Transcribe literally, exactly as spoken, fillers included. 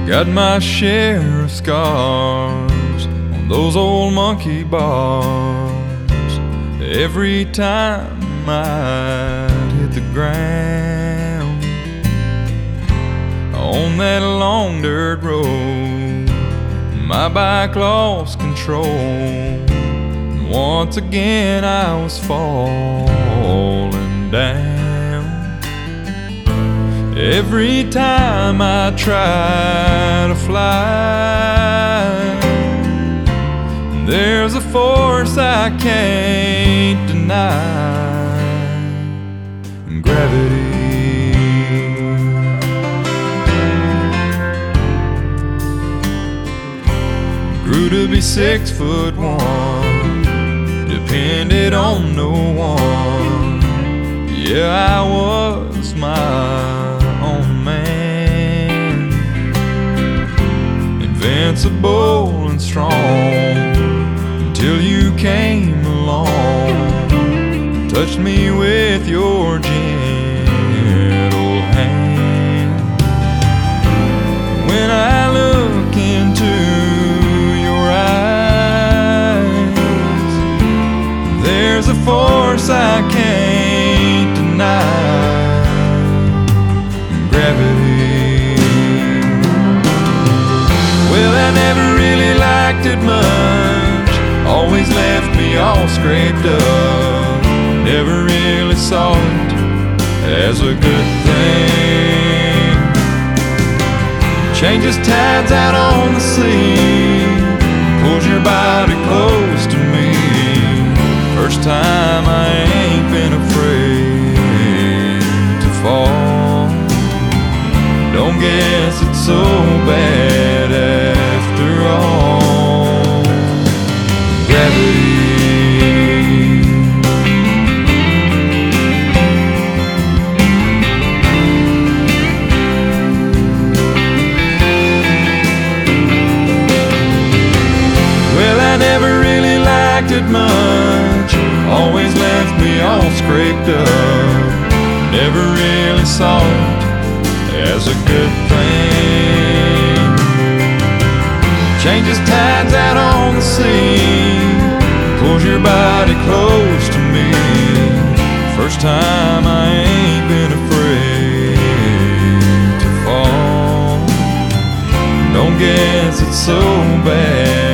Got my share of scars on those old monkey bars. Every time I'd hit the ground on that long dirt road, my bike lost control, and once again I was falling down. Every time I try to fly, there's a force I can't deny, gravity. Grew to be six foot one, depended on no one. Yeah, I was my own man, invincible and strong, until you came along, touched me with your gentle hand. When I look into your eyes, there's a force I can't deny, gravity. Well, I never really liked it much, always left me all scraped up. Never really saw it as a good thing. Changes tides out on the sea, pulls your body close to me. First time I ain't been afraid to fall. Don't guess it's so bad after all, gravity. Well, I never really liked it much, always left me all scraped up. Never really saw it as a good thing. Changes tides out on the sea, pulls your body close to me. First time I ain't been afraid to fall. Don't guess it's so bad